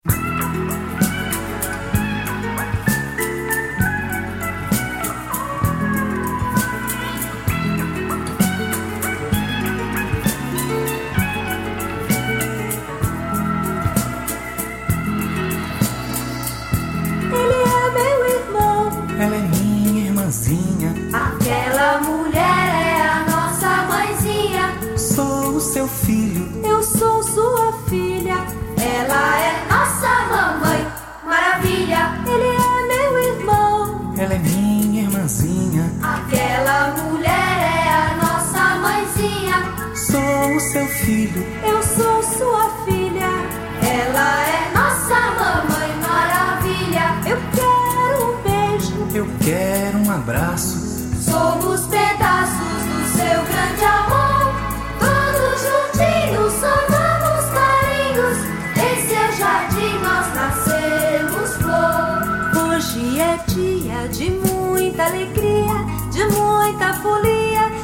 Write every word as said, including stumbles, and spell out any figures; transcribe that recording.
Ela é minha irmãzinha. Aquela mulher é a nossa mãezinha. Sou o seu filho. Eu sou sua filha. Ela é nossa mamãe. Maravilha. Ele é meu irmão. Ela é minha irmãzinha. Aquela mulher é a nossa mãezinha. Sou o seu filho. Eu sou sua filha. Ela é nossa mamãe. Maravilha. Eu quero um beijo. Eu quero um abraço. Somos pedaços do seu grande amor. Todos juntinhos somos carinhos. Em seu jardim nós nascemos flor. Hoje é dia de muita alegria, de muita folia.